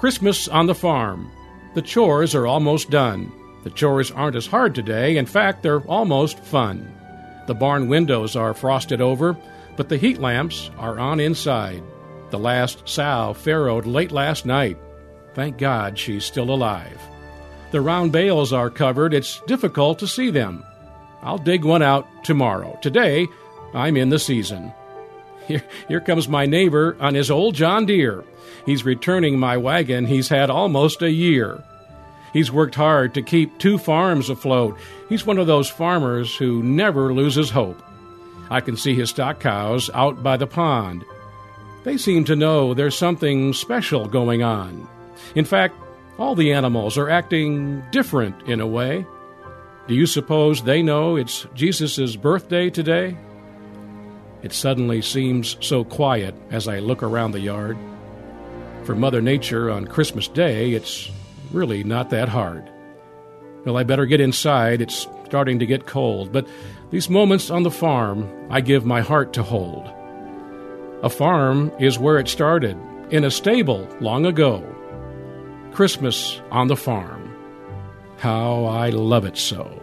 Christmas on the farm. The chores are almost done. The chores aren't as hard today. In fact, they're almost fun. The barn windows are frosted over, but the heat lamps are on inside. The last sow farrowed late last night. Thank God she's still alive. The round bales are covered. It's difficult to see them. I'll dig one out tomorrow. Today, I'm in the season. Here comes my neighbor on his old John Deere. He's returning my wagon he's had almost a year. He's worked hard to keep 2 farms afloat. He's one of those farmers who never loses hope. I can see his stock cows out by the pond. They seem to know there's something special going on. In fact, all the animals are acting different in a way. Do you suppose they know it's Jesus' birthday today? It suddenly seems so quiet as I look around the yard. For Mother Nature on Christmas Day, it's really not that hard. Well, I better get inside. It's starting to get cold, but these moments on the farm, I give my heart to hold. A farm is where it started, in a stable long ago. Christmas on the farm. How I love it so.